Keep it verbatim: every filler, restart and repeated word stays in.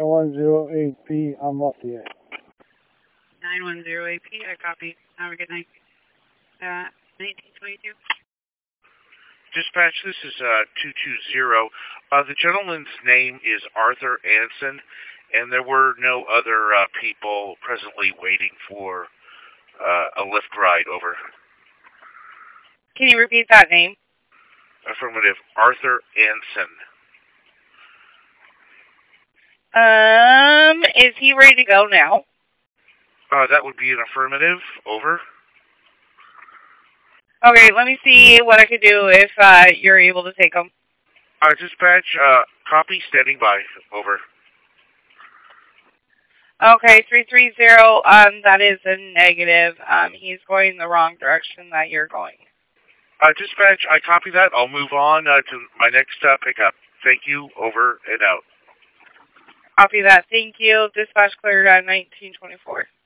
one zero eight P on Lafayette. nine one zero eight P, I copy. Have a good night. Uh, nineteen twenty-two. Dispatch, this is uh, two two zero. Uh, the gentleman's name is Arthur Anson, and there were no other uh, people presently waiting for uh, a lift ride. Over. Can you repeat that name? Affirmative. Arthur Anson. Um, is he ready to go now? Uh, that would be an affirmative. Over. Okay, let me see what I could do if uh, you're able to take him. Uh, dispatch, uh, copy, standing by. Over. Okay, three three zero, um, that is a negative. Um, he's going the wrong direction that you're going. Uh, dispatch, I copy that. I'll move on uh, to my next uh, pickup. Thank you. Over and out. Copy that. Thank you. Dispatch cleared at nineteen twenty-four.